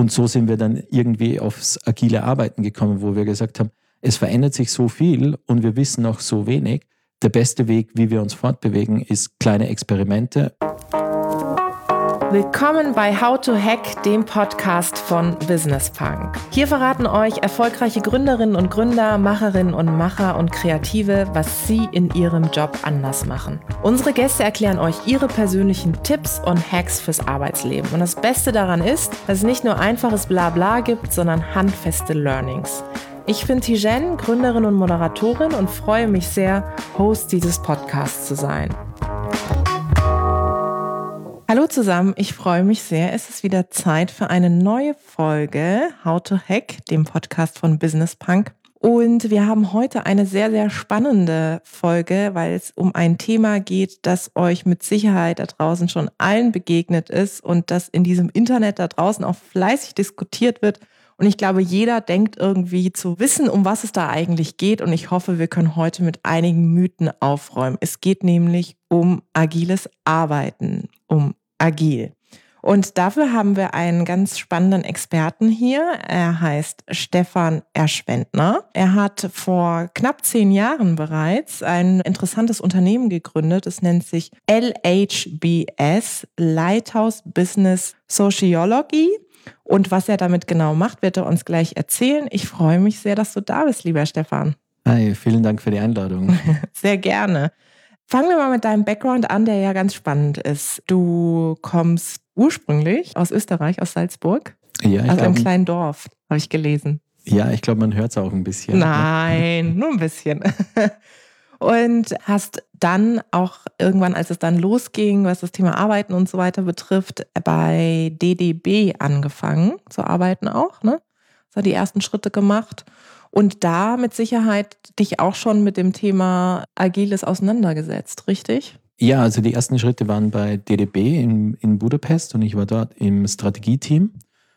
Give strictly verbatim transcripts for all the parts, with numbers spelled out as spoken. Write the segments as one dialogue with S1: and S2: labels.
S1: Und so sind wir dann irgendwie aufs agile Arbeiten gekommen, wo wir gesagt haben, es verändert sich so viel und wir wissen noch so wenig. Der beste Weg, wie wir uns fortbewegen, ist kleine Experimente.
S2: Willkommen bei How to Hack, dem Podcast von Business Punk. Hier verraten euch erfolgreiche Gründerinnen und Gründer, Macherinnen und Macher und Kreative, was sie in ihrem Job anders machen. Unsere Gäste erklären euch ihre persönlichen Tipps und Hacks fürs Arbeitsleben. Und das Beste daran ist, dass es nicht nur einfaches Blabla gibt, sondern handfeste Learnings. Ich bin Tijen, Gründerin und Moderatorin und freue mich sehr, Host dieses Podcasts zu sein. Hallo zusammen, ich freue mich sehr. Es ist wieder Zeit für eine neue Folge How to Hack, dem Podcast von Business Punk. Und wir haben heute eine sehr, sehr spannende Folge, weil es um ein Thema geht, das euch mit Sicherheit da draußen schon allen begegnet ist und das in diesem Internet da draußen auch fleißig diskutiert wird. Und ich glaube, jeder denkt irgendwie zu wissen, um was es da eigentlich geht. Und ich hoffe, wir können heute mit einigen Mythen aufräumen. Es geht nämlich um agiles Arbeiten, um agil. Und dafür haben wir einen ganz spannenden Experten hier. Er heißt Stefan Erschwendner. Er hat vor knapp zehn Jahren bereits ein interessantes Unternehmen gegründet. Es nennt sich L H B S, Lighthouse Business Sociology. Und was er damit genau macht, wird er uns gleich erzählen. Ich freue mich sehr, dass du da bist, lieber Stefan.
S1: Hi, vielen Dank für die Einladung.
S2: Sehr gerne. Fangen wir mal mit deinem Background an, der ja ganz spannend ist. Du kommst ursprünglich aus Österreich, aus Salzburg,
S1: ja, ich
S2: aus
S1: glaub,
S2: einem kleinen Dorf, habe ich gelesen.
S1: Ja, ich glaube, man hört es auch ein bisschen.
S2: Nein, ne? Nur ein bisschen. Und hast dann auch irgendwann, als es dann losging, was das Thema Arbeiten und so weiter betrifft, bei D D B angefangen zu arbeiten auch, ne? Das hat die ersten Schritte gemacht. Und da mit Sicherheit dich auch schon mit dem Thema Agiles auseinandergesetzt, richtig?
S1: Ja, also die ersten Schritte waren bei D D B in, in Budapest und ich war dort im Strategieteam.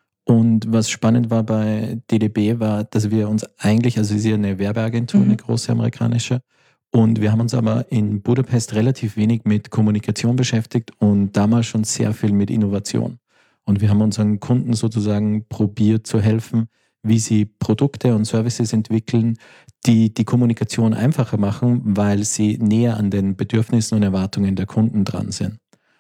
S1: Und was spannend war bei D D B war, dass wir uns eigentlich, also es ist ja eine Werbeagentur, mhm. eine große amerikanische, und wir haben uns aber in Budapest relativ wenig mit Kommunikation beschäftigt und damals schon sehr viel mit Innovation. Und wir haben unseren Kunden sozusagen probiert zu helfen, wie sie Produkte und Services entwickeln, die die Kommunikation einfacher machen, weil sie näher an den Bedürfnissen und Erwartungen der Kunden dran sind.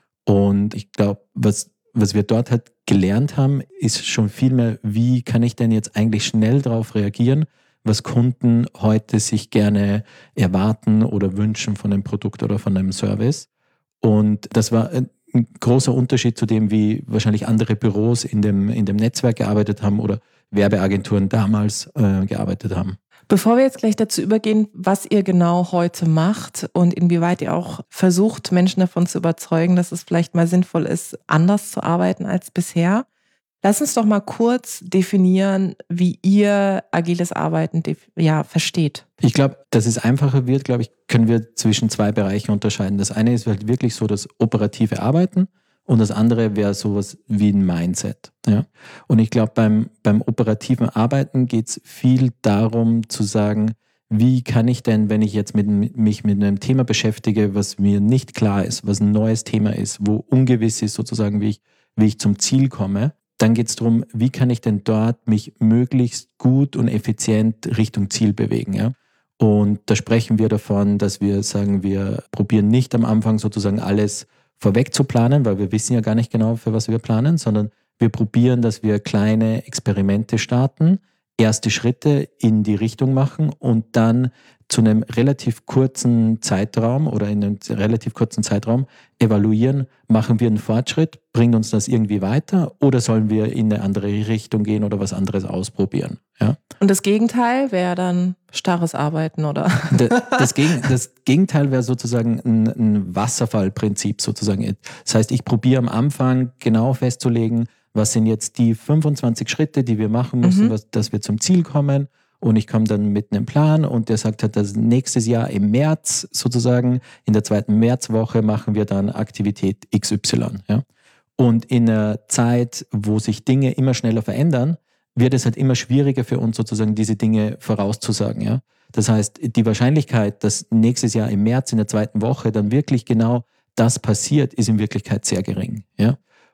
S1: Und ich glaube, was, was wir dort halt gelernt haben, ist schon viel mehr, wie kann ich denn jetzt eigentlich schnell darauf reagieren, was Kunden heute sich gerne erwarten oder wünschen von einem Produkt oder von einem Service. Und das war ein großer Unterschied zu dem, wie wahrscheinlich andere Büros in dem, in dem Netzwerk gearbeitet haben oder Werbeagenturen damals äh, gearbeitet haben.
S2: Bevor wir jetzt gleich dazu übergehen, was ihr genau heute macht und inwieweit ihr auch versucht, Menschen davon zu überzeugen, dass es vielleicht mal sinnvoll ist, anders zu arbeiten als bisher, lass uns doch mal kurz definieren, wie ihr agiles Arbeiten def- ja, versteht.
S1: Ich glaube, dass es einfacher wird, glaube ich, können wir zwischen zwei Bereichen unterscheiden. Das eine ist halt wirklich so das operative Arbeiten. Und das andere wäre sowas wie ein Mindset. Ja? Und ich glaube, beim, beim operativen Arbeiten geht es viel darum zu sagen, wie kann ich denn, wenn ich jetzt mit, mich mit einem Thema beschäftige, was mir nicht klar ist, was ein neues Thema ist, wo ungewiss ist sozusagen, wie ich, wie ich zum Ziel komme, dann geht es darum, wie kann ich denn dort mich möglichst gut und effizient Richtung Ziel bewegen. Ja? Und da sprechen wir davon, dass wir sagen, wir probieren nicht am Anfang sozusagen alles vorweg zu planen, weil wir wissen ja gar nicht genau, für was wir planen, sondern wir probieren, dass wir kleine Experimente starten, erste Schritte in die Richtung machen und dann zu einem relativ kurzen Zeitraum oder in einem relativ kurzen Zeitraum evaluieren, machen wir einen Fortschritt, bringt uns das irgendwie weiter oder sollen wir in eine andere Richtung gehen oder was anderes ausprobieren. Ja?
S2: Und das Gegenteil wäre dann starres Arbeiten, oder?
S1: Das, Gegen, das Gegenteil wäre sozusagen ein, ein Wasserfallprinzip sozusagen. Das heißt, ich probiere am Anfang genau festzulegen, was sind jetzt die fünfundzwanzig Schritte, die wir machen müssen, mhm. was, dass wir zum Ziel kommen. Und ich komme dann mit einem Plan und der sagt halt, dass nächstes Jahr im März sozusagen, in der zweiten Märzwoche machen wir dann Aktivität X Y. Ja? Und in einer Zeit, wo sich Dinge immer schneller verändern, wird es halt immer schwieriger für uns sozusagen diese Dinge vorauszusagen. Ja? Das heißt, die Wahrscheinlichkeit, dass nächstes Jahr im März in der zweiten Woche dann wirklich genau das passiert, ist in Wirklichkeit sehr gering. Ja?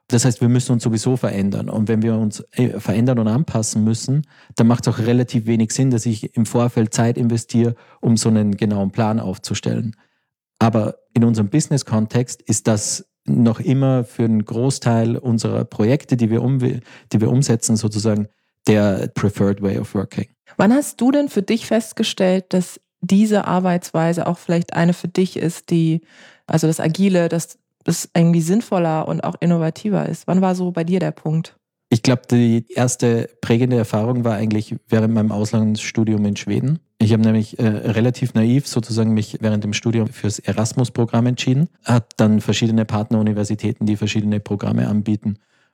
S1: Das heißt, wir müssen uns sowieso verändern. Und wenn wir uns verändern und anpassen müssen, dann macht es auch relativ wenig Sinn, dass ich im Vorfeld Zeit investiere, um so einen genauen Plan aufzustellen. Aber in unserem Business-Kontext ist das noch immer für einen Großteil unserer Projekte, die wir, um, die wir umsetzen, sozusagen der preferred way of working.
S2: Wann hast du denn für dich festgestellt, dass diese Arbeitsweise auch vielleicht eine für dich ist, die, also das Agile, dass das irgendwie sinnvoller und auch innovativer ist? Wann war so bei dir der Punkt?
S1: Ich glaube, die erste prägende Erfahrung war eigentlich während meinem Auslandsstudium in Schweden. Ich habe nämlich äh, relativ naiv sozusagen mich während dem Studium fürs Erasmus-Programm entschieden, habe dann verschiedene Partneruniversitäten, die verschiedene Programme anbieten.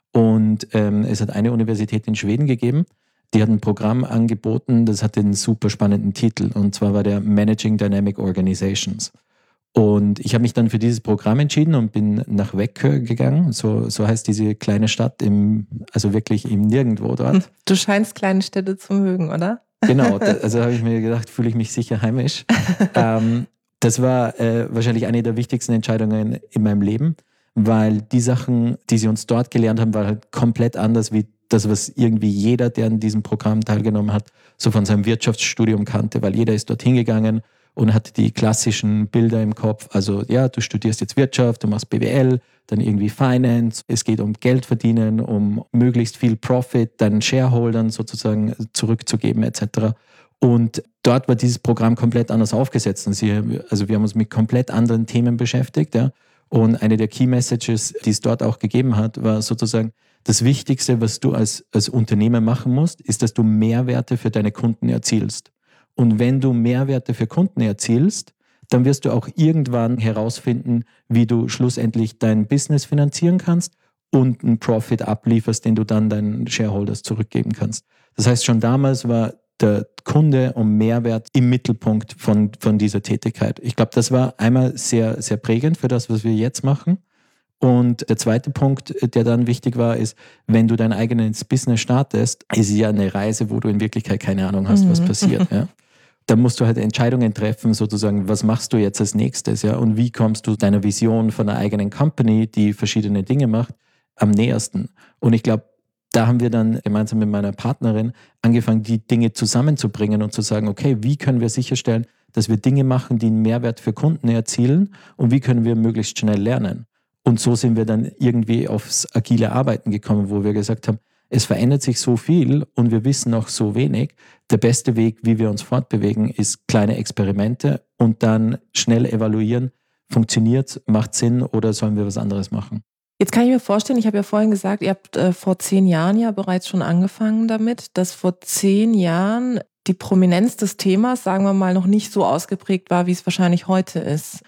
S1: Und ähm, es hat eine Universität in Schweden gegeben, die hat ein Programm angeboten, das hatte einen super spannenden Titel, und zwar war der Managing Dynamic Organizations. Und ich habe mich dann für dieses Programm entschieden und bin nach Växjö gegangen. So, so heißt diese kleine Stadt, im, also wirklich im Nirgendwo dort.
S2: Du scheinst kleine Städte zu mögen, oder?
S1: Genau, da, also habe ich mir gedacht, fühle ich mich sicher heimisch. ähm, das war äh, wahrscheinlich eine der wichtigsten Entscheidungen in meinem Leben, weil die Sachen, die sie uns dort gelernt haben, waren halt komplett anders wie das, was irgendwie jeder, der an diesem Programm teilgenommen hat, so von seinem Wirtschaftsstudium kannte, weil jeder ist dorthin gegangen und hatte die klassischen Bilder im Kopf. Also ja, du studierst jetzt Wirtschaft, du machst B W L, dann irgendwie Finance. Es geht um Geld verdienen, um möglichst viel Profit deinen Shareholdern sozusagen zurückzugeben et cetera. Und dort war dieses Programm komplett anders aufgesetzt. Und sie, also wir haben uns mit komplett anderen Themen beschäftigt. Ja. Und eine der Key Messages, die es dort auch gegeben hat, war sozusagen, das Wichtigste, was du als, als Unternehmer machen musst, ist, dass du Mehrwerte für deine Kunden erzielst. Und wenn du Mehrwerte für Kunden erzielst, dann wirst du auch irgendwann herausfinden, wie du schlussendlich dein Business finanzieren kannst und einen Profit ablieferst, den du dann deinen Shareholders zurückgeben kannst. Das heißt, schon damals war der Kunde und Mehrwert im Mittelpunkt von, von dieser Tätigkeit. Ich glaube, das war einmal sehr, sehr prägend für das, was wir jetzt machen. Und der zweite Punkt, der dann wichtig war, ist, wenn du dein eigenes Business startest, ist es ja eine Reise, wo du in Wirklichkeit keine Ahnung hast, mhm. was passiert. Ja. Da musst du halt Entscheidungen treffen, sozusagen, was machst du jetzt als nächstes, ja, und wie kommst du deiner Vision von einer eigenen Company, die verschiedene Dinge macht, am nähersten. Und ich glaube, da haben wir dann gemeinsam mit meiner Partnerin angefangen, die Dinge zusammenzubringen und zu sagen, okay, wie können wir sicherstellen, dass wir Dinge machen, die einen Mehrwert für Kunden erzielen, und wie können wir möglichst schnell lernen. Und so sind wir dann irgendwie aufs agile Arbeiten gekommen, wo wir gesagt haben, es verändert sich so viel und wir wissen noch so wenig. Der beste Weg, wie wir uns fortbewegen, ist kleine Experimente und dann schnell evaluieren, funktioniert, macht Sinn oder sollen wir was anderes machen.
S2: Jetzt kann ich mir vorstellen, ich habe ja vorhin gesagt, ihr habt äh, vor zehn Jahren ja bereits schon angefangen damit, dass vor zehn Jahren die Prominenz des Themas, sagen wir mal, noch nicht so ausgeprägt war, wie es wahrscheinlich heute ist.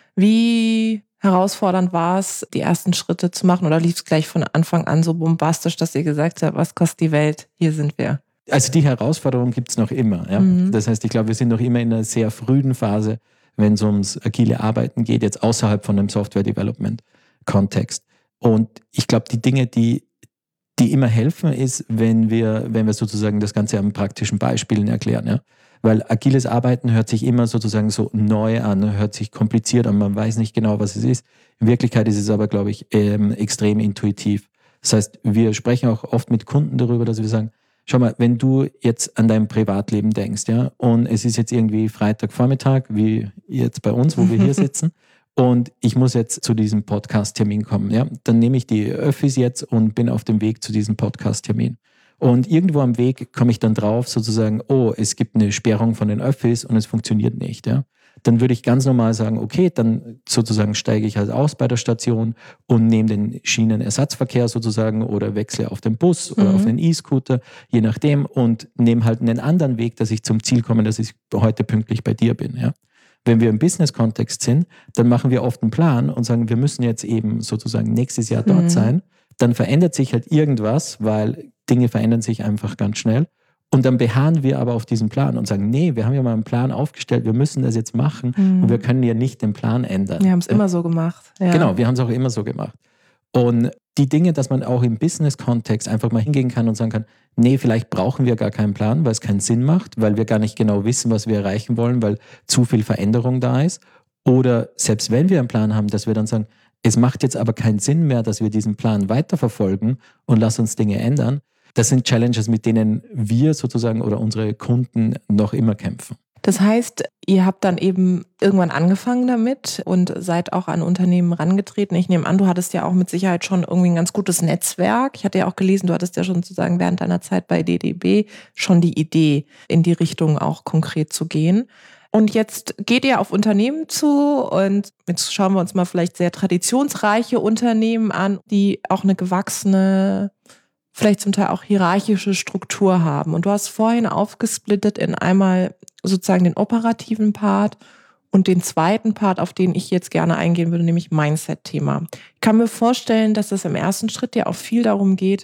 S2: Wie herausfordernd war es, die ersten Schritte zu machen, oder lief es gleich von Anfang an so bombastisch, dass ihr gesagt habt, was kostet die Welt, hier sind wir?
S1: Also die Herausforderung gibt es noch immer. Ja? Mhm. Das heißt, ich glaube, wir sind noch immer in einer sehr frühen Phase, wenn es ums agile Arbeiten geht, jetzt außerhalb von dem Software-Development-Kontext. Und ich glaube, die Dinge, die, die immer helfen, ist, wenn wir, wenn wir sozusagen das Ganze an praktischen Beispielen erklären. Ja? Weil agiles Arbeiten hört sich immer sozusagen so neu an, hört sich kompliziert an, man weiß nicht genau, was es ist. In Wirklichkeit ist es aber, glaube ich, ähm, extrem intuitiv. Das heißt, wir sprechen auch oft mit Kunden darüber, dass wir sagen, schau mal, wenn du jetzt an dein Privatleben denkst, ja, und es ist jetzt irgendwie Freitagvormittag, wie jetzt bei uns, wo wir hier sitzen, und ich muss jetzt zu diesem Podcast-Termin kommen, ja, dann nehme ich die Öffis jetzt und bin auf dem Weg zu diesem Podcast-Termin. Und irgendwo am Weg komme ich dann drauf, sozusagen, oh, es gibt eine Sperrung von den Öffis und es funktioniert nicht. Ja? Dann würde ich ganz normal sagen, okay, dann sozusagen steige ich halt aus bei der Station und nehme den Schienenersatzverkehr sozusagen oder wechsle auf den Bus oder mhm. auf den E-Scooter, je nachdem, und nehme halt einen anderen Weg, dass ich zum Ziel komme, dass ich heute pünktlich bei dir bin. Ja? Wenn wir im Business-Kontext sind, dann machen wir oft einen Plan und sagen, wir müssen jetzt eben sozusagen nächstes Jahr dort mhm. sein. Dann verändert sich halt irgendwas, weil Dinge verändern sich einfach ganz schnell. Und dann beharren wir aber auf diesen Plan und sagen, nee, wir haben ja mal einen Plan aufgestellt, wir müssen das jetzt machen mhm. und wir können ja nicht den Plan ändern.
S2: Wir haben es ja. immer so gemacht. Ja.
S1: Genau, wir haben es auch immer so gemacht. Und die Dinge, dass man auch im Business-Kontext einfach mal hingehen kann und sagen kann, nee, vielleicht brauchen wir gar keinen Plan, weil es keinen Sinn macht, weil wir gar nicht genau wissen, was wir erreichen wollen, weil zu viel Veränderung da ist. Oder selbst wenn wir einen Plan haben, dass wir dann sagen, Es macht jetzt aber keinen Sinn mehr, dass wir diesen Plan weiterverfolgen und lass uns Dinge ändern. Das sind Challenges, mit denen wir sozusagen oder unsere Kunden noch immer kämpfen.
S2: Das heißt, ihr habt dann eben irgendwann angefangen damit und seid auch an Unternehmen rangetreten. Ich nehme an, du hattest ja auch mit Sicherheit schon irgendwie ein ganz gutes Netzwerk. Ich hatte ja auch gelesen, du hattest ja schon sozusagen während deiner Zeit bei D D B schon die Idee, in die Richtung auch konkret zu gehen. Und jetzt geht ihr auf Unternehmen zu und jetzt schauen wir uns mal vielleicht sehr traditionsreiche Unternehmen an, die auch eine gewachsene, vielleicht zum Teil auch hierarchische Struktur haben. Und du hast vorhin aufgesplittet in einmal sozusagen den operativen Part und den zweiten Part, auf den ich jetzt gerne eingehen würde, nämlich Mindset-Thema. Ich kann mir vorstellen, dass es im ersten Schritt ja auch viel darum geht,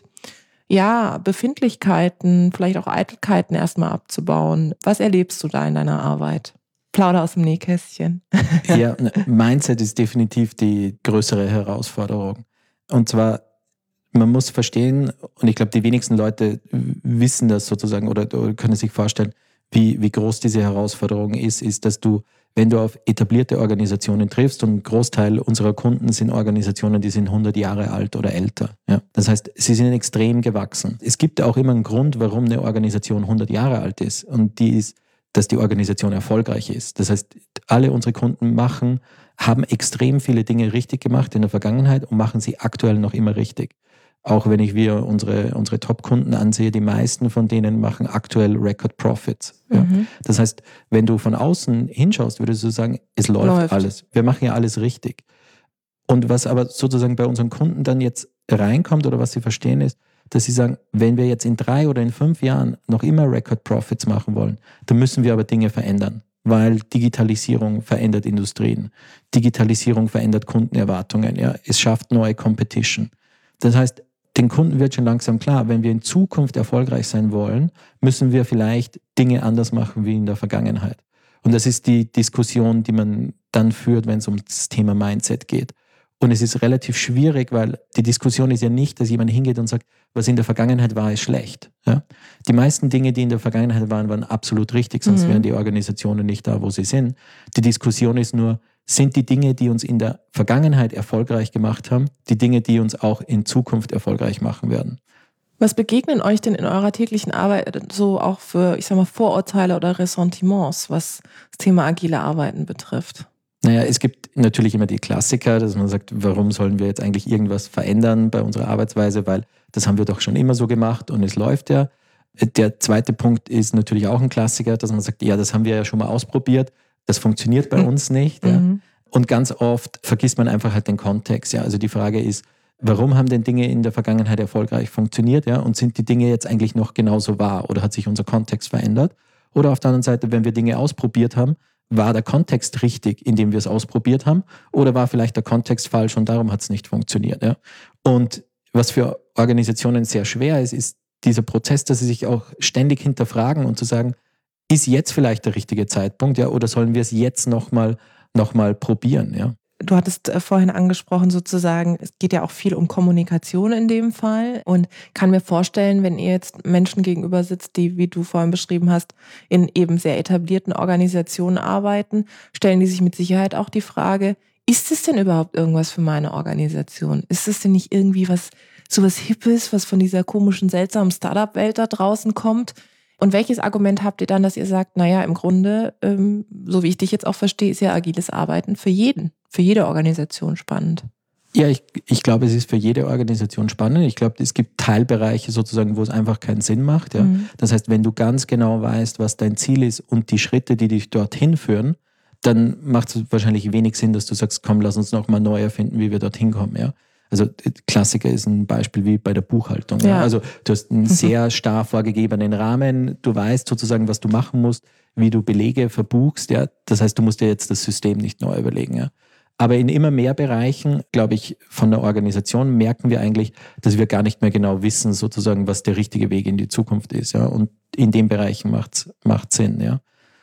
S2: ja, Befindlichkeiten, vielleicht auch Eitelkeiten erstmal abzubauen. Was erlebst du da in deiner Arbeit? Plauder aus dem Nähkästchen.
S1: Ja, Mindset ist definitiv die größere Herausforderung. Und zwar, man muss verstehen, und ich glaube, die wenigsten Leute wissen das sozusagen oder, oder können sich vorstellen, wie, wie groß diese Herausforderung ist, ist, dass du, wenn du auf etablierte Organisationen triffst, und ein Großteil unserer Kunden sind Organisationen, die sind hundert Jahre alt oder älter. Ja. Das heißt, sie sind extrem gewachsen. Es gibt auch immer einen Grund, warum eine Organisation hundert Jahre alt ist. Und die ist, dass die Organisation erfolgreich ist. Das heißt, alle unsere Kunden machen, haben extrem viele Dinge richtig gemacht in der Vergangenheit und machen sie aktuell noch immer richtig. Auch wenn ich wir unsere, unsere Top-Kunden ansehe, die meisten von denen machen aktuell Record Profits. Ja. Mhm. Das heißt, wenn du von außen hinschaust, würdest du sagen, es läuft, läuft alles. Wir machen ja alles richtig. Und was aber sozusagen bei unseren Kunden dann jetzt reinkommt oder was sie verstehen ist, dass sie sagen, wenn wir jetzt in drei oder in fünf Jahren noch immer Record Profits machen wollen, dann müssen wir aber Dinge verändern. Weil Digitalisierung verändert Industrien. Digitalisierung verändert Kundenerwartungen. Ja. Es schafft neue Competition. Das heißt, den Kunden wird schon langsam klar, wenn wir in Zukunft erfolgreich sein wollen, müssen wir vielleicht Dinge anders machen wie in der Vergangenheit. Und das ist die Diskussion, die man dann führt, wenn es um das Thema Mindset geht. Und es ist relativ schwierig, weil die Diskussion ist ja nicht, dass jemand hingeht und sagt, was in der Vergangenheit war, ist schlecht. Ja? Die meisten Dinge, die in der Vergangenheit waren, waren absolut richtig, sonst mhm. wären die Organisationen nicht da, wo sie sind. Die Diskussion ist nur, sind die Dinge, die uns in der Vergangenheit erfolgreich gemacht haben, die Dinge, die uns auch in Zukunft erfolgreich machen werden.
S2: Was begegnen euch denn in eurer täglichen Arbeit so auch für, ich sag mal, Vorurteile oder Ressentiments, was das Thema agile Arbeiten betrifft?
S1: Naja, es gibt natürlich immer die Klassiker, dass man sagt, warum sollen wir jetzt eigentlich irgendwas verändern bei unserer Arbeitsweise, weil das haben wir doch schon immer so gemacht und es läuft ja. Der zweite Punkt ist natürlich auch ein Klassiker, dass man sagt, ja, das haben wir ja schon mal ausprobiert, das funktioniert bei uns nicht. Ja. Mhm. Und ganz oft vergisst man einfach halt den Kontext. Ja. Also die Frage ist, warum haben denn Dinge in der Vergangenheit erfolgreich funktioniert? Ja? Und sind die Dinge jetzt eigentlich noch genauso wahr oder hat sich unser Kontext verändert? Oder auf der anderen Seite, wenn wir Dinge ausprobiert haben, war der Kontext richtig, in dem wir es ausprobiert haben? Oder war vielleicht der Kontext falsch und darum hat es nicht funktioniert? Ja? Und was für Organisationen sehr schwer ist, ist dieser Prozess, dass sie sich auch ständig hinterfragen und zu sagen, ist jetzt vielleicht der richtige Zeitpunkt, ja, oder sollen wir es jetzt nochmal noch mal probieren, ja?
S2: Du hattest vorhin angesprochen sozusagen, es geht ja auch viel um Kommunikation in dem Fall und kann mir vorstellen, wenn ihr jetzt Menschen gegenüber sitzt, die, wie du vorhin beschrieben hast, in eben sehr etablierten Organisationen arbeiten, stellen die sich mit Sicherheit auch die Frage, ist es denn überhaupt irgendwas für meine Organisation? Ist es denn nicht irgendwie was, sowas Hippes, was von dieser komischen, seltsamen Startup-Welt da draußen kommt? Und welches Argument habt ihr dann, dass ihr sagt, naja, im Grunde, ähm, so wie ich dich jetzt auch verstehe, ist ja agiles Arbeiten für jeden, für jede Organisation spannend?
S1: Ja, ich, ich glaube, es ist für jede Organisation spannend. Ich glaube, es gibt Teilbereiche sozusagen, wo es einfach keinen Sinn macht. Ja? Mhm. Das heißt, wenn du ganz genau weißt, was dein Ziel ist und die Schritte, die dich dorthin führen, dann macht es wahrscheinlich wenig Sinn, dass du sagst, komm, lass uns nochmal neu erfinden, wie wir dorthin kommen. Ja? Also Klassiker ist ein Beispiel wie bei der Buchhaltung. Ja. Ja. Also du hast einen sehr starr vorgegebenen Rahmen, du weißt sozusagen, was du machen musst, wie du Belege verbuchst. Ja. Das heißt, du musst dir jetzt das System nicht neu überlegen. Ja. Aber in immer mehr Bereichen, glaube ich, von der Organisation merken wir eigentlich, dass wir gar nicht mehr genau wissen, sozusagen, was der richtige Weg in die Zukunft ist. Ja. Und in den Bereichen macht es Sinn. Ja.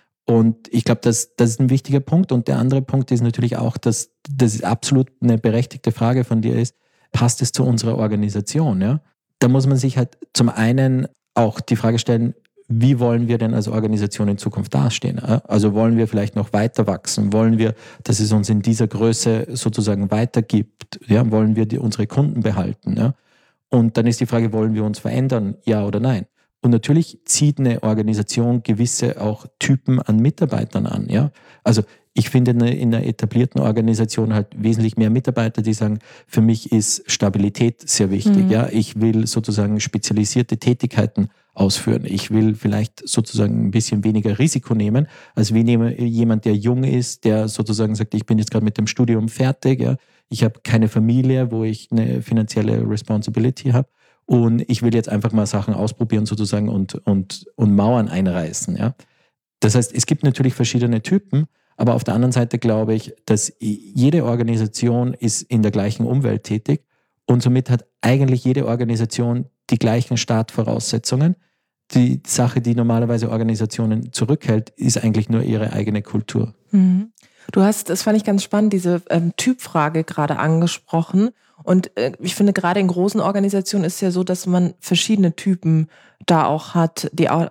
S1: Und ich glaube, das, das ist ein wichtiger Punkt. Und der andere Punkt ist natürlich auch, dass das absolut eine berechtigte Frage von dir ist, passt es zu unserer Organisation? Ja? Da muss man sich halt zum einen auch die Frage stellen, wie wollen wir denn als Organisation in Zukunft dastehen? Also wollen wir vielleicht noch weiter wachsen? Wollen wir, dass es uns in dieser Größe sozusagen weitergibt? Ja, wollen wir die, unsere Kunden behalten? Ja? Und dann ist die Frage, wollen wir uns verändern? Ja oder nein? Und natürlich zieht eine Organisation gewisse auch Typen an Mitarbeitern an. Ja? Also ich finde in einer etablierten Organisation halt wesentlich mehr Mitarbeiter, die sagen, für mich ist Stabilität sehr wichtig. Mhm. Ja? Ich will sozusagen spezialisierte Tätigkeiten ausführen. Ich will vielleicht sozusagen ein bisschen weniger Risiko nehmen, als wie jemand, der jung ist, der sozusagen sagt, ich bin jetzt gerade mit dem Studium fertig, ja? Ich habe keine Familie, wo ich eine finanzielle Responsibility habe und ich will jetzt einfach mal Sachen ausprobieren sozusagen und, und, und Mauern einreißen. Ja? Das heißt, es gibt natürlich verschiedene Typen, aber auf der anderen Seite glaube ich, dass jede Organisation ist in der gleichen Umwelt tätig und somit hat eigentlich jede Organisation die gleichen Startvoraussetzungen. Die Sache, die normalerweise Organisationen zurückhält, ist eigentlich nur ihre eigene Kultur.
S2: Mhm. Du hast, das fand ich ganz spannend, diese ähm, Typfrage gerade angesprochen. Und äh, ich finde, gerade in großen Organisationen ist es ja so, dass man verschiedene Typen da auch hat, die auch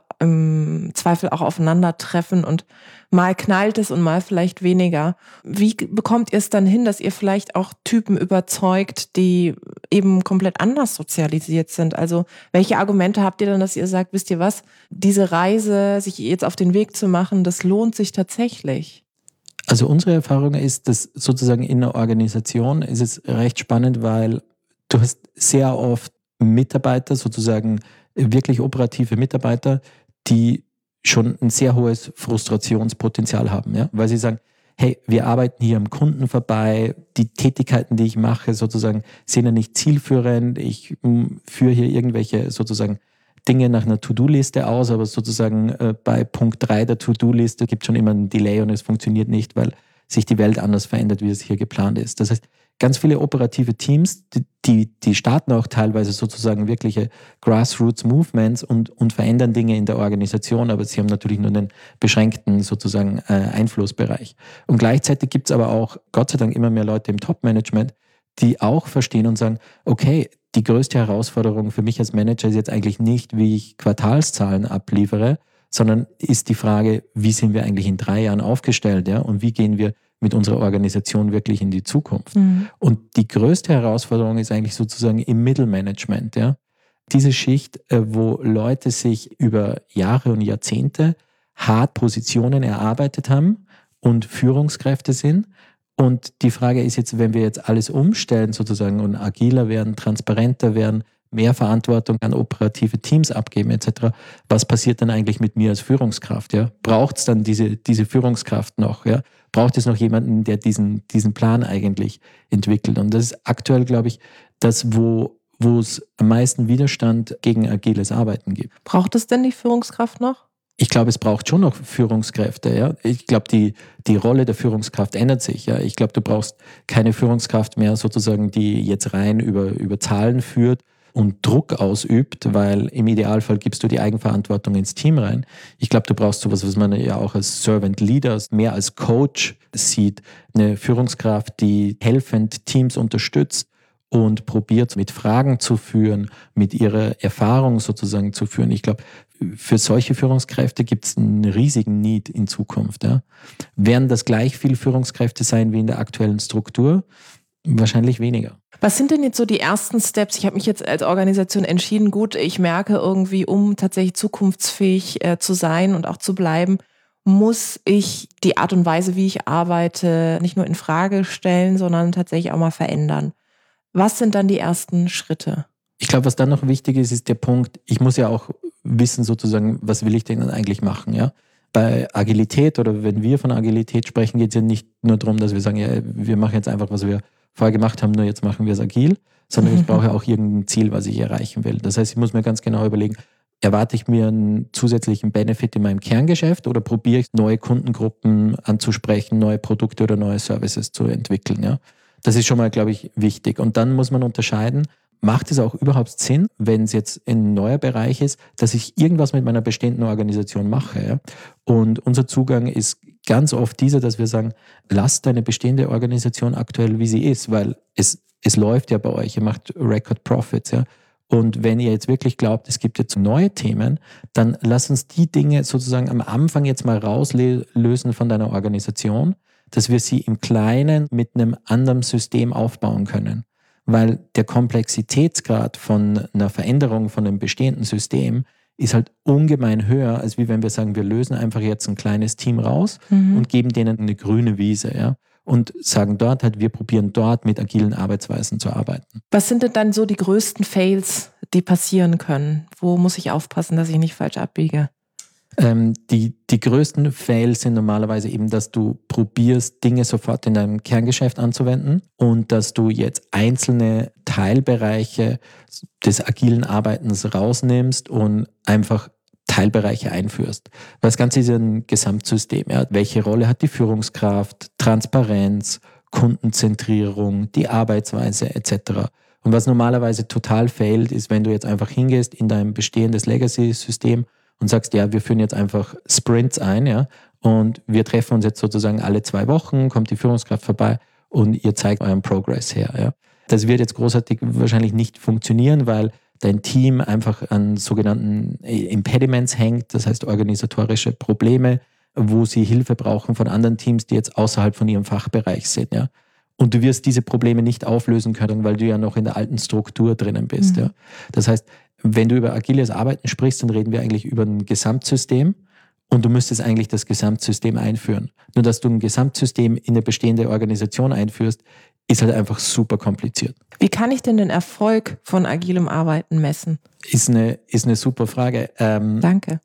S2: im Zweifel auch aufeinandertreffen und mal knallt es und mal vielleicht weniger. Wie bekommt ihr es dann hin, dass ihr vielleicht auch Typen überzeugt, die eben komplett anders sozialisiert sind? Also welche Argumente habt ihr dann, dass ihr sagt, wisst ihr was, diese Reise, sich jetzt auf den Weg zu machen, das lohnt sich tatsächlich?
S1: Also unsere Erfahrung ist, dass sozusagen in einer Organisation ist es recht spannend, weil du hast sehr oft Mitarbeiter, sozusagen wirklich operative Mitarbeiter, die schon ein sehr hohes Frustrationspotenzial haben, ja? Weil sie sagen, hey, wir arbeiten hier am Kunden vorbei, die Tätigkeiten, die ich mache, sozusagen sind ja nicht zielführend, ich m, führe hier irgendwelche sozusagen Dinge nach einer To-Do-Liste aus, aber sozusagen äh, bei Punkt drei der To-Do-Liste gibt es schon immer einen Delay und es funktioniert nicht, weil sich die Welt anders verändert, wie es hier geplant ist. Das heißt, ganz viele operative Teams, die, die, die starten auch teilweise sozusagen wirkliche Grassroots-Movements und, und verändern Dinge in der Organisation, aber sie haben natürlich nur einen beschränkten sozusagen äh, Einflussbereich. Und gleichzeitig gibt es aber auch, Gott sei Dank, immer mehr Leute im Top-Management, die auch verstehen und sagen, okay, die größte Herausforderung für mich als Manager ist jetzt eigentlich nicht, wie ich Quartalszahlen abliefere, sondern ist die Frage, wie sind wir eigentlich in drei Jahren aufgestellt, ja, und wie gehen wir mit unserer Organisation wirklich in die Zukunft. Mhm. Und die größte Herausforderung ist eigentlich sozusagen im Mittelmanagement, ja. Diese Schicht, wo Leute sich über Jahre und Jahrzehnte hart Positionen erarbeitet haben und Führungskräfte sind. Und die Frage ist jetzt, wenn wir jetzt alles umstellen sozusagen und agiler werden, transparenter werden, mehr Verantwortung an operative Teams abgeben et cetera, was passiert dann eigentlich mit mir als Führungskraft? Ja? Braucht es dann diese, diese Führungskraft noch? Ja? Braucht es noch jemanden, der diesen, diesen Plan eigentlich entwickelt? Und das ist aktuell, glaube ich, das, wo, wo es am meisten Widerstand gegen agiles Arbeiten gibt.
S2: Braucht es denn die Führungskraft noch?
S1: Ich glaube, es braucht schon noch Führungskräfte. Ja? Ich glaube, die, die Rolle der Führungskraft ändert sich. Ja? Ich glaube, du brauchst keine Führungskraft mehr sozusagen, die jetzt rein über, über Zahlen führt und Druck ausübt, weil im Idealfall gibst du die Eigenverantwortung ins Team rein. Ich glaube, du brauchst sowas, was man ja auch als Servant Leader, mehr als Coach sieht. Eine Führungskraft, die helfend Teams unterstützt und probiert, mit Fragen zu führen, mit ihrer Erfahrung sozusagen zu führen. Ich glaube, für solche Führungskräfte gibt es einen riesigen Need in Zukunft. Ja. Werden das gleich viele Führungskräfte sein wie in der aktuellen Struktur? Wahrscheinlich weniger.
S2: Was sind denn jetzt so die ersten Steps? Ich habe mich jetzt als Organisation entschieden, gut, ich merke irgendwie, um tatsächlich zukunftsfähig äh, zu sein und auch zu bleiben, muss ich die Art und Weise, wie ich arbeite, nicht nur in Frage stellen, sondern tatsächlich auch mal verändern. Was sind dann die ersten Schritte?
S1: Ich glaube, was dann noch wichtig ist, ist der Punkt, ich muss ja auch wissen sozusagen, was will ich denn eigentlich machen, ja? Bei Agilität oder wenn wir von Agilität sprechen, geht es ja nicht nur darum, dass wir sagen, ja, wir machen jetzt einfach, was wir vorher gemacht haben, nur jetzt machen wir es agil, sondern ich brauche auch irgendein Ziel, was ich erreichen will. Das heißt, ich muss mir ganz genau überlegen, erwarte ich mir einen zusätzlichen Benefit in meinem Kerngeschäft oder probiere ich neue Kundengruppen anzusprechen, neue Produkte oder neue Services zu entwickeln, ja? Das ist schon mal, glaube ich, wichtig. Und dann muss man unterscheiden, macht es auch überhaupt Sinn, wenn es jetzt ein neuer Bereich ist, dass ich irgendwas mit meiner bestehenden Organisation mache? Ja? Und unser Zugang ist ganz oft dieser, dass wir sagen, lasst deine bestehende Organisation aktuell, wie sie ist, weil es, es läuft ja bei euch, ihr macht Record Profits. Ja? Und wenn ihr jetzt wirklich glaubt, es gibt jetzt neue Themen, dann lass uns die Dinge sozusagen am Anfang jetzt mal rauslösen von deiner Organisation, dass wir sie im Kleinen mit einem anderen System aufbauen können. Weil der Komplexitätsgrad von einer Veränderung von einem bestehenden System ist halt ungemein höher, als wie wenn wir sagen, wir lösen einfach jetzt ein kleines Team raus mhm. und geben denen eine grüne Wiese, ja. Und sagen dort halt, wir probieren dort mit agilen Arbeitsweisen zu arbeiten.
S2: Was sind denn dann so die größten Fails, die passieren können? Wo muss ich aufpassen, dass ich nicht falsch abbiege?
S1: Ähm, die, die größten Fails sind normalerweise eben, dass du probierst, Dinge sofort in deinem Kerngeschäft anzuwenden und dass du jetzt einzelne Teilbereiche des agilen Arbeitens rausnimmst und einfach Teilbereiche einführst. Weil das Ganze ist ein Gesamtsystem. Ja. Welche Rolle hat die Führungskraft, Transparenz, Kundenzentrierung, die Arbeitsweise et cetera. Und was normalerweise total fehlt, ist, wenn du jetzt einfach hingehst in dein bestehendes Legacy-System und sagst, ja, wir führen jetzt einfach Sprints ein, ja, und wir treffen uns jetzt sozusagen alle zwei Wochen, kommt die Führungskraft vorbei und ihr zeigt euren Progress her. Ja. Das wird jetzt großartig wahrscheinlich nicht funktionieren, weil dein Team einfach an sogenannten Impediments hängt, das heißt organisatorische Probleme, wo sie Hilfe brauchen von anderen Teams, die jetzt außerhalb von ihrem Fachbereich sind. Ja. Und du wirst diese Probleme nicht auflösen können, weil du ja noch in der alten Struktur drinnen bist. Mhm. Ja. Das heißt, wenn du über agiles Arbeiten sprichst, dann reden wir eigentlich über ein Gesamtsystem und du müsstest eigentlich das Gesamtsystem einführen. Nur, dass du ein Gesamtsystem in eine bestehende Organisation einführst, ist halt einfach super kompliziert.
S2: Wie kann ich denn den Erfolg von agilem Arbeiten messen?
S1: Ist eine, ist eine super Frage. Ähm,
S2: Danke.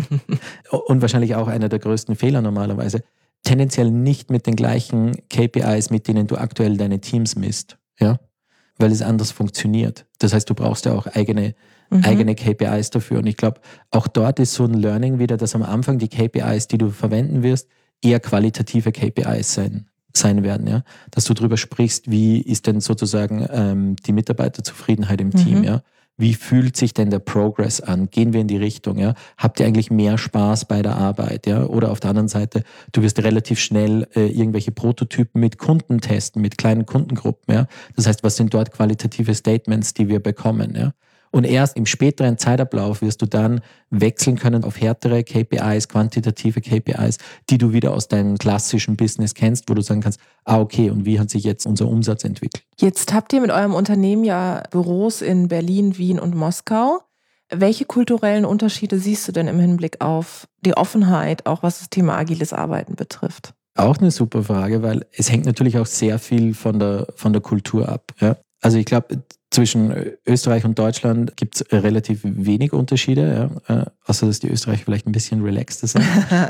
S1: Und wahrscheinlich auch einer der größten Fehler normalerweise. Tendenziell nicht mit den gleichen K P Is, mit denen du aktuell deine Teams misst. Ja? Weil es anders funktioniert. Das heißt, du brauchst ja auch eigene, mhm. eigene K P Is dafür. Und ich glaube, auch dort ist so ein Learning wieder, dass am Anfang die K P Is, die du verwenden wirst, eher qualitative K P Is sein. sein werden, ja, dass du darüber sprichst, wie ist denn sozusagen ähm, die Mitarbeiterzufriedenheit im mhm. Team, ja, wie fühlt sich denn der Progress an, gehen wir in die Richtung, ja, habt ihr eigentlich mehr Spaß bei der Arbeit, ja, oder auf der anderen Seite, du wirst relativ schnell äh, irgendwelche Prototypen mit Kunden testen, mit kleinen Kundengruppen, ja, das heißt, was sind dort qualitative Statements, die wir bekommen, ja. Und erst im späteren Zeitablauf wirst du dann wechseln können auf härtere K P Is, quantitative K P Is, die du wieder aus deinem klassischen Business kennst, wo du sagen kannst, ah okay, und wie hat sich jetzt unser Umsatz entwickelt?
S2: Jetzt habt ihr mit eurem Unternehmen ja Büros in Berlin, Wien und Moskau. Welche kulturellen Unterschiede siehst du denn im Hinblick auf die Offenheit, auch was das Thema agiles Arbeiten betrifft?
S1: Auch eine super Frage, weil es hängt natürlich auch sehr viel von der, von der Kultur ab. Ja? Also ich glaube, zwischen Österreich und Deutschland gibt es relativ wenig Unterschiede, ja? äh, außer dass die Österreicher vielleicht ein bisschen relaxter sind.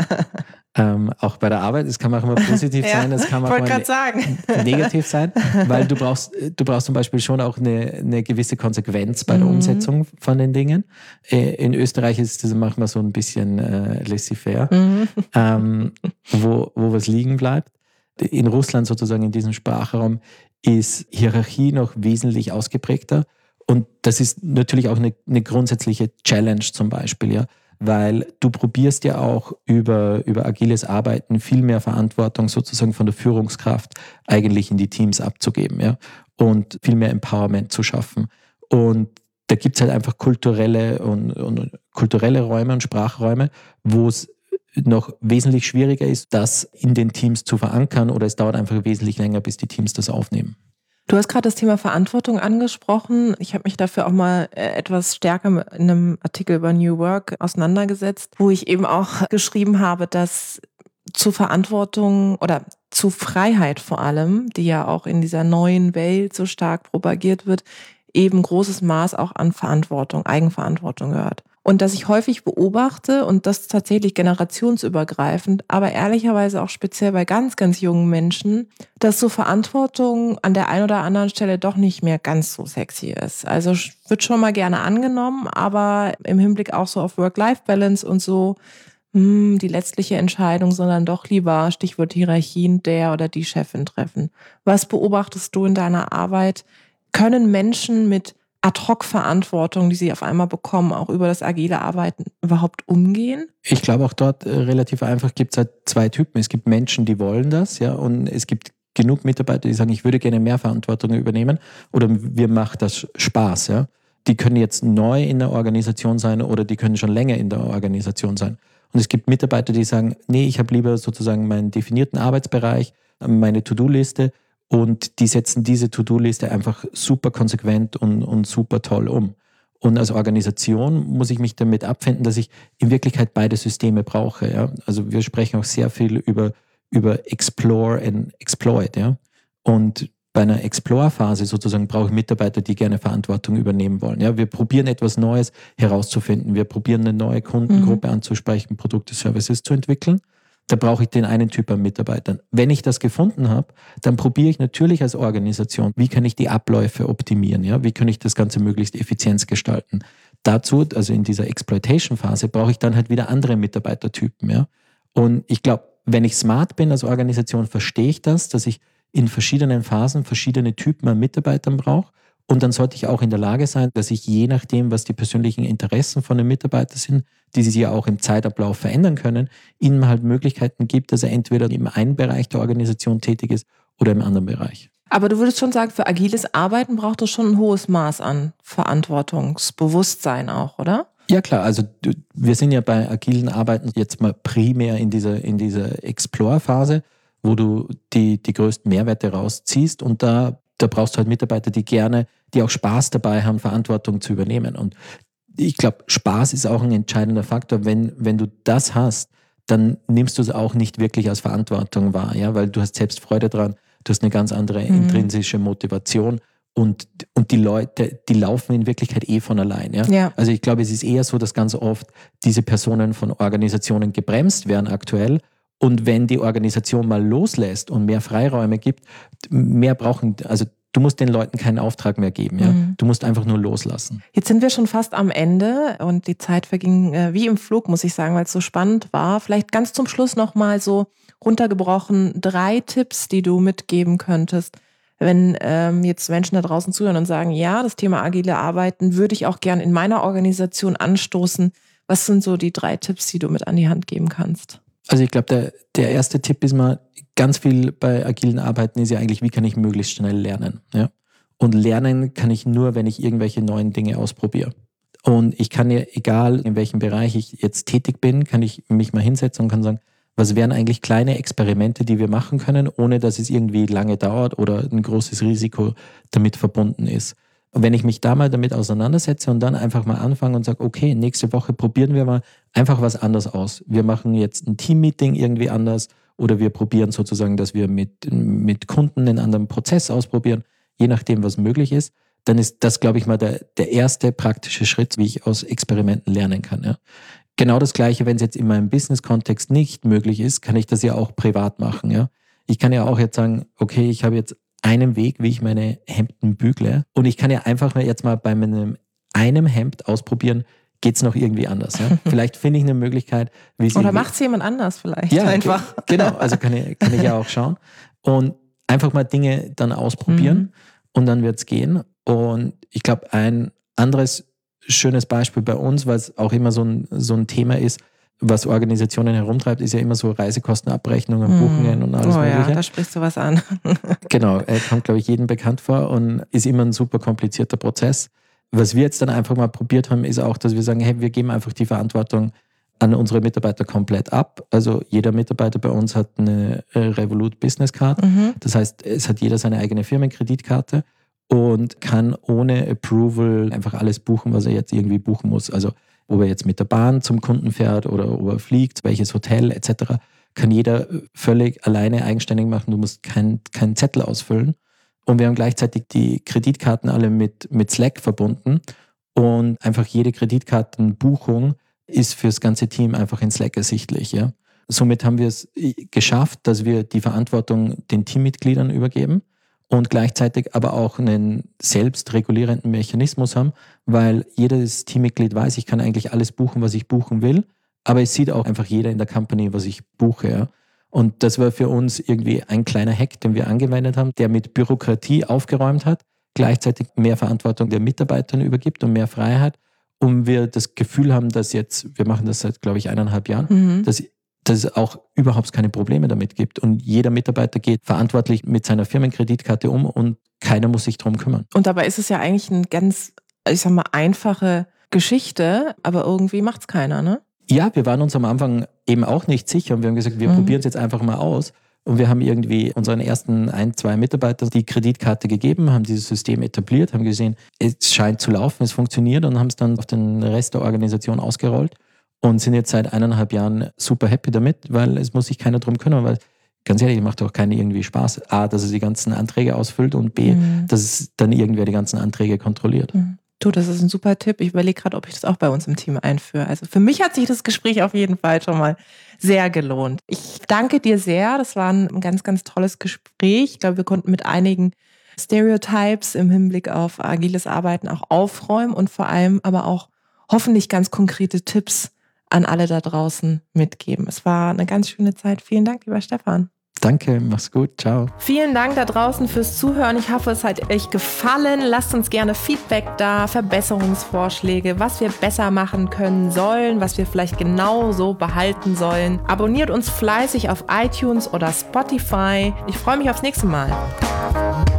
S1: ähm, auch bei der Arbeit, es kann auch immer positiv
S2: ja,
S1: sein, es kann auch mal ne- negativ sein, weil du brauchst, du brauchst zum Beispiel schon auch eine, eine gewisse Konsequenz bei der mhm. Umsetzung von den Dingen. Äh, in Österreich ist das manchmal so ein bisschen äh, laissez-faire, mhm. ähm, wo, wo was liegen bleibt. In Russland sozusagen in diesem Sprachraum ist Hierarchie noch wesentlich ausgeprägter und das ist natürlich auch eine, eine grundsätzliche Challenge zum Beispiel, ja, weil du probierst ja auch über, über agiles Arbeiten viel mehr Verantwortung sozusagen von der Führungskraft eigentlich in die Teams abzugeben, ja, und viel mehr Empowerment zu schaffen. Und da gibt es halt einfach kulturelle und, und kulturelle Räume und Sprachräume, wo es noch wesentlich schwieriger ist, das in den Teams zu verankern oder es dauert einfach wesentlich länger, bis die Teams das aufnehmen.
S2: Du hast gerade das Thema Verantwortung angesprochen. Ich habe mich dafür auch mal etwas stärker in einem Artikel über New Work auseinandergesetzt, wo ich eben auch geschrieben habe, dass zu Verantwortung oder zu Freiheit vor allem, die ja auch in dieser neuen Welt so stark propagiert wird, eben großes Maß auch an Verantwortung, Eigenverantwortung gehört. Und dass ich häufig beobachte und das tatsächlich generationsübergreifend, aber ehrlicherweise auch speziell bei ganz, ganz jungen Menschen, dass so Verantwortung an der einen oder anderen Stelle doch nicht mehr ganz so sexy ist. Also wird schon mal gerne angenommen, aber im Hinblick auch so auf Work-Life-Balance und so, mh, die letztliche Entscheidung, sondern doch lieber, Stichwort Hierarchien, der oder die Chefin treffen. Was beobachtest du in deiner Arbeit? Können Menschen mit Ad-hoc-Verantwortung, die sie auf einmal bekommen, auch über das agile Arbeiten überhaupt umgehen?
S1: Ich glaube, auch dort äh, relativ einfach gibt es halt zwei Typen. Es gibt Menschen, die wollen das, ja, und es gibt genug Mitarbeiter, die sagen, ich würde gerne mehr Verantwortung übernehmen oder mir macht das Spaß, ja. die können jetzt neu in der Organisation sein oder die können schon länger in der Organisation sein. Und es gibt Mitarbeiter, die sagen, nee, ich habe lieber sozusagen meinen definierten Arbeitsbereich, meine To-Do-Liste und die setzen diese To-Do-Liste einfach super konsequent und, und super toll um. Und als Organisation muss ich mich damit abfinden, dass ich in Wirklichkeit beide Systeme brauche. Ja? Also wir sprechen auch sehr viel über, über Explore and Exploit. Ja? Und bei einer Explore-Phase sozusagen brauche ich Mitarbeiter, die gerne Verantwortung übernehmen wollen. Ja, wir probieren etwas Neues herauszufinden. Wir probieren eine neue Kundengruppe mhm. anzusprechen, Produkte, Services zu entwickeln. Da brauche ich den einen Typ an Mitarbeitern. Wenn ich das gefunden habe, dann probiere ich natürlich als Organisation, wie kann ich die Abläufe optimieren? Ja? Wie kann ich das Ganze möglichst effizient gestalten? Dazu, also in dieser Exploitation-Phase, brauche ich dann halt wieder andere Mitarbeitertypen. Ja? Und ich glaube, wenn ich smart bin als Organisation, verstehe ich das, dass ich in verschiedenen Phasen verschiedene Typen an Mitarbeitern brauche. Und dann sollte ich auch in der Lage sein, dass ich je nachdem, was die persönlichen Interessen von den Mitarbeitern sind, die sich ja auch im Zeitablauf verändern können, ihnen halt Möglichkeiten gibt, dass er entweder im einen Bereich der Organisation tätig ist oder im anderen Bereich.
S2: Aber du würdest schon sagen, für agiles Arbeiten braucht es schon ein hohes Maß an Verantwortungsbewusstsein auch, oder?
S1: Ja klar, also wir sind ja bei agilen Arbeiten jetzt mal primär in dieser, in dieser Explore-Phase, wo du die, die größten Mehrwerte rausziehst und da, da brauchst du halt Mitarbeiter, die gerne, die auch Spaß dabei haben, Verantwortung zu übernehmen. Und ich glaube, Spaß ist auch ein entscheidender Faktor. Wenn, wenn du das hast, dann nimmst du es auch nicht wirklich als Verantwortung wahr, ja, weil du hast selbst Freude dran, du hast eine ganz andere mhm. intrinsische Motivation und, und die Leute, die laufen in Wirklichkeit eh von allein. Ja?
S2: Ja.
S1: Also ich glaube, es ist eher so, dass ganz oft diese Personen von Organisationen gebremst werden aktuell. Und wenn die Organisation mal loslässt und mehr Freiräume gibt, mehr brauchen, also du musst den Leuten keinen Auftrag mehr geben. Ja? Mhm. Du musst einfach nur loslassen.
S2: Jetzt sind wir schon fast am Ende und die Zeit verging äh, wie im Flug, muss ich sagen, weil es so spannend war. Vielleicht ganz zum Schluss nochmal so runtergebrochen drei Tipps, die du mitgeben könntest, wenn ähm, jetzt Menschen da draußen zuhören und sagen, ja, das Thema agile Arbeiten würde ich auch gern in meiner Organisation anstoßen. Was sind so die drei Tipps, die du mit an die Hand geben kannst?
S1: Also ich glaube, der, der erste Tipp ist mal, ganz viel bei agilen Arbeiten ist ja eigentlich, wie kann ich möglichst schnell lernen? Ja? Und lernen kann ich nur, wenn ich irgendwelche neuen Dinge ausprobiere. Und ich kann ja, egal in welchem Bereich ich jetzt tätig bin, kann ich mich mal hinsetzen und kann sagen, was wären eigentlich kleine Experimente, die wir machen können, ohne dass es irgendwie lange dauert oder ein großes Risiko damit verbunden ist. Und wenn ich mich da mal damit auseinandersetze und dann einfach mal anfange und sage, okay, nächste Woche probieren wir mal einfach was anderes aus. Wir machen jetzt ein Team-Meeting irgendwie anders oder wir probieren sozusagen, dass wir mit, mit Kunden einen anderen Prozess ausprobieren, je nachdem, was möglich ist. Dann ist das, glaube ich mal, der, der erste praktische Schritt, wie ich aus Experimenten lernen kann. Ja. Genau das Gleiche, wenn es jetzt in meinem Business-Kontext nicht möglich ist, kann ich das ja auch privat machen. Ja. Ich kann ja auch jetzt sagen, okay, ich habe jetzt einen Weg, wie ich meine Hemden bügle. Und ich kann ja einfach jetzt mal bei meinem einem Hemd ausprobieren, geht es noch irgendwie anders. Ja? Vielleicht finde ich eine Möglichkeit, wie es
S2: Oder macht es jemand anders vielleicht
S1: ja,
S2: einfach.
S1: Genau, also kann ich, kann ich ja auch schauen. Und einfach mal Dinge dann ausprobieren mhm. und dann wird es gehen. Und ich glaube, ein anderes schönes Beispiel bei uns, weil es auch immer so ein, so ein Thema ist, was Organisationen herumtreibt, ist ja immer so Reisekostenabrechnungen, Buchungen und alles
S2: oh
S1: Mögliche.
S2: Ja, da sprichst du was an.
S1: Genau, äh, kommt, glaube ich, jedem bekannt vor und ist immer ein super komplizierter Prozess. Was wir jetzt dann einfach mal probiert haben, ist auch, dass wir sagen, hey, wir geben einfach die Verantwortung an unsere Mitarbeiter komplett ab. Also jeder Mitarbeiter bei uns hat eine Revolut Business Card. Mhm. Das heißt, es hat jeder seine eigene Firmenkreditkarte und kann ohne Approval einfach alles buchen, was er jetzt irgendwie buchen muss. Also ob er jetzt mit der Bahn zum Kunden fährt oder ob er fliegt, welches Hotel et cetera, kann jeder völlig alleine eigenständig machen. Du musst keinen kein Zettel ausfüllen. Und wir haben gleichzeitig die Kreditkarten alle mit, mit Slack verbunden. Und einfach jede Kreditkartenbuchung ist fürs ganze Team einfach in Slack ersichtlich. Ja? Somit haben wir es geschafft, dass wir die Verantwortung den Teammitgliedern übergeben und gleichzeitig aber auch einen selbstregulierenden Mechanismus haben, weil jedes Teammitglied weiß, ich kann eigentlich alles buchen, was ich buchen will, aber es sieht auch einfach jeder in der Company, was ich buche. Ja. Und das war für uns irgendwie ein kleiner Hack, den wir angewendet haben, der mit Bürokratie aufgeräumt hat, gleichzeitig mehr Verantwortung der Mitarbeitern übergibt und mehr Freiheit, und wir das Gefühl haben, dass jetzt, wir machen das seit, glaube ich, eineinhalb Jahren, mhm. dass dass es auch überhaupt keine Probleme damit gibt. Und jeder Mitarbeiter geht verantwortlich mit seiner Firmenkreditkarte um und keiner muss sich darum kümmern.
S2: Und dabei ist es ja eigentlich ein ganz ich sag mal, einfache Geschichte, aber irgendwie macht's keiner, ne?
S1: Ja, wir waren uns am Anfang eben auch nicht sicher und wir haben gesagt, wir mhm. probieren es jetzt einfach mal aus. Und wir haben irgendwie unseren ersten ein, zwei Mitarbeitern die Kreditkarte gegeben, haben dieses System etabliert, haben gesehen, es scheint zu laufen, es funktioniert und haben es dann auf den Rest der Organisation ausgerollt und sind jetzt seit eineinhalb Jahren super happy damit, weil es muss sich keiner drum kümmern, weil ganz ehrlich, macht doch keinen irgendwie Spaß. A, dass es die ganzen Anträge ausfüllt und B, mhm. dass es dann irgendwer die ganzen Anträge kontrolliert.
S2: Mhm. Du, das ist ein super Tipp. Ich überlege gerade, ob ich das auch bei uns im Team einführe. Also für mich hat sich das Gespräch auf jeden Fall schon mal sehr gelohnt. Ich danke dir sehr. Das war ein ganz, ganz tolles Gespräch. Ich glaube, wir konnten mit einigen Stereotypes im Hinblick auf agiles Arbeiten auch aufräumen und vor allem aber auch hoffentlich ganz konkrete Tipps an alle da draußen mitgeben. Es war eine ganz schöne Zeit. Vielen Dank, lieber Stefan.
S1: Danke, mach's gut, ciao.
S2: Vielen Dank da draußen fürs Zuhören. Ich hoffe, es hat euch gefallen. Lasst uns gerne Feedback da, Verbesserungsvorschläge, was wir besser machen können sollen, was wir vielleicht genau so behalten sollen. Abonniert uns fleißig auf iTunes oder Spotify. Ich freue mich aufs nächste Mal.